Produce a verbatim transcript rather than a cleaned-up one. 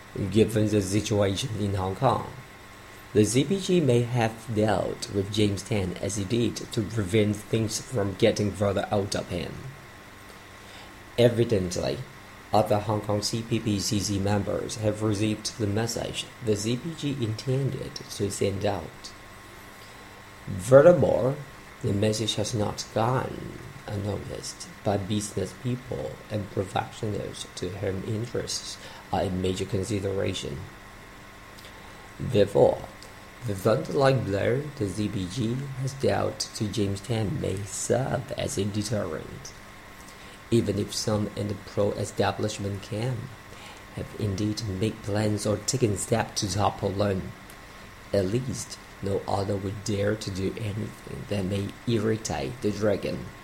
Given the situation in Hong Kong, the Z P G may have dealt with James Tan as he did to prevent things from getting further out of hand. Evidently, other Hong Kong C P P C C members have received the message the Z P G intended to send out. Furthermore, the message has not gone unnoticed by business people and professionals to whom interests are a major consideration. Therefore, the thunder-like blow the Z P G has dealt to James Tan may serve as a deterrent, even if some in the pro-establishment camp have indeed made plans or taken steps to topple him. At least no other would dare to do anything that may irritate the dragon.